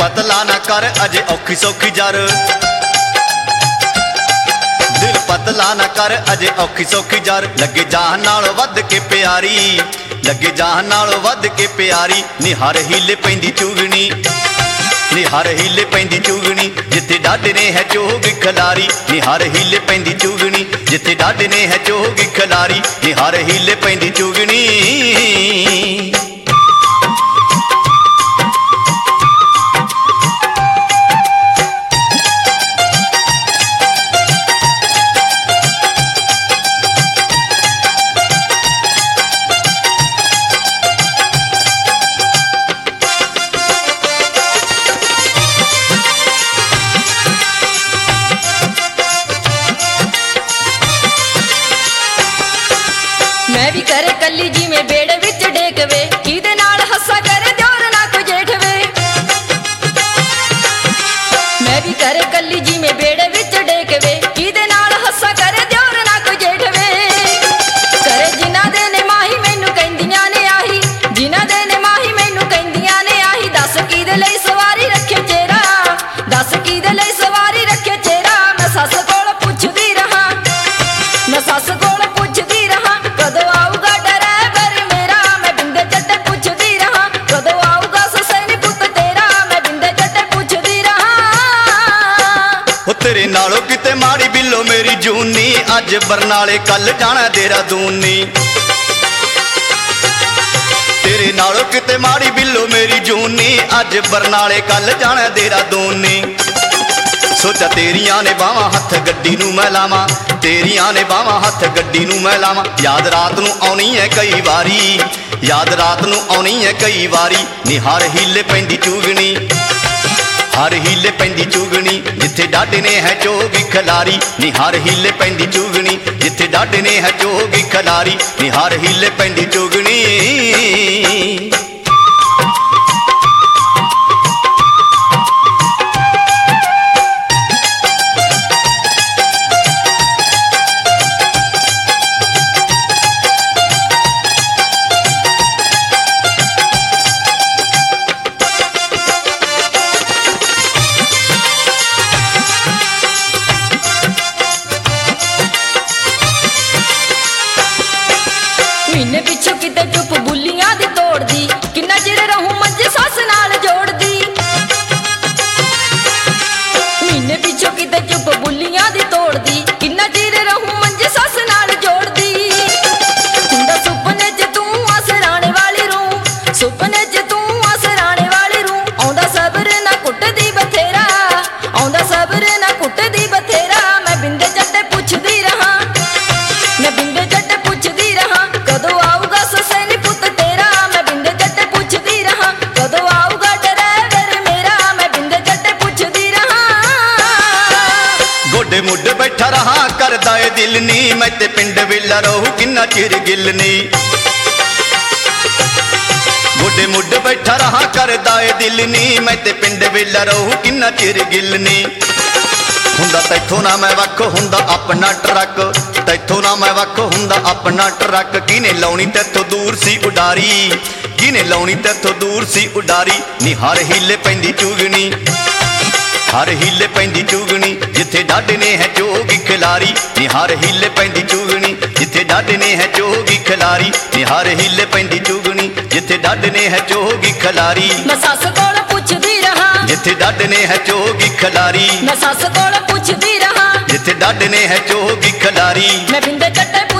पतला ना कर अजे औखी सौखी जर, दिल पतला ना कर अजे औखी सौखी जर। लगे जान नाल वध के प्यारी, लगे जान नाल वध के प्यारी। नी हर हीले पैंदी चुगनी, नी हर हीले पैंदी चुगनी। जिथे डाडे ने है चोग खलारी, नी हर हीले पैंदी चुगनी। जिथे डाडे ने है चोग खलारी, नी हर हीले पैंदी चुगनी। मैं भी करे कली जी में बेड़े विच डेकवे, किदे नाल हस्सा करे दियोर ना कोई जेठ वे। मैं भी करे कली जी में बेड़े विच डेकवे, किदे नाल हस्सा करे दियोर ना कोई जेठ वे। करे जिन्हां दे ने माही मैनू कहंदियां ने आही, जिन्हां दे ने माही मैनू कहंदियां ने आही। दस किदे लई सवारी रखे चेहरा, दस किदे लई सवारी रखे चेहरा। मैं सस कोल पुछदी रहा, मैं सस कोल पुछदी रहा, कदों आऊगा ड्राइवर मेरा। मैं बिंदे चट्टे पुछदी रहा, कदों आऊगा ससैनी पुत तेरा। मैं बिंदे चट्टे पुछदी रहा। ओ तेरे नालों किते माड़ी बिल्लो मेरी जूनी, अज बरनाले कल जाना देहरादून नी। तेरे नालों किते माड़ी बिल्लो मेरी जूनी, अज बरनाले कल जाना देहरादून नी। सोचा तेरियां ने बावां हथ गड्डी नूं मैं लावां, तेरियां ने बावां हथ गड्डी नूं मैं लावां। याद रात नूं आउणी है कई वारी, याद रात नूं आउणी है कई वारी। नी हर हीले पैंदी चुगनी, हर हीले पैंदी चुगनी। जिथे डाडे ने है चोगी खलारी, नी हर हीले पैंदी चुगनी। जिथे डाडे ने है चोगी खलारी, नी हर हीले पैंदी चुगनी। महीने पिछू किते चुप बुलियां दी तोड़दी, किन्ना चिर रहूं मंजे सस नाल जोड़दी। महीने पिछू किते चुप बुलियां दी तोड़दी, किन्ना चिर रहूं मंजे सस नाल जोड़दी। हुंदा सुपने च तू असराणे वाली रूं, सुपने च तू असराणे वाली रूं। आउंदा सबर ना कुटदी बथेरा, आउंदा सबर ना कुटदी बथेरा। मैं बिंदे चट्टे पुछदी रहा, मैं बिंदे चट्टे पुछदी रहा, कदों आऊगा ससैनी पुत तेरा। मैं बिंदे चट्टे पुछदी रहा, कदों आऊगा ड्राइवर मेरा। मैं बिंदे चट्टे पुछदी रहा। गोडे मुड्डे बैठा रहा करदा ए दिल नी, मैं ते पिंड वेला रहूं किन्ना चिर गिल नी। गोडे मुड्डे बैठा रहा करदा ए दिल नी, मैं ते पिंड वेला रहूं किन्ना चिर गिल नी। हुंदा तैथों ना मैं वख हुंदा अपना ट्रक, तैथों ना मैं वख हुंदा अपना ट्रक। किने लाउणी तैथों दूर सी उडारी, किने लाउणी तैथों दूर सी उडारी। नी हर हीले पैंदी चुगनी, हर हीले पैंदी चुगनी। जिथे डाडे ने है चोगी खलारी, नी हर हीले पैंदी चुगनी। जिथे डाडे ने है चोगी खलारी, नी हर हीले पैंदी चुगनी। जिथे डाडे ने है चोगी खलारी, मैं सस कोल पुछदी रहा, जिथे डाडे ने है चोगी खलारी। मैं सस कोल पुछदी रहा, जिथे डाडे ने है चोगी खलारी। मैं बिंदे चट्टे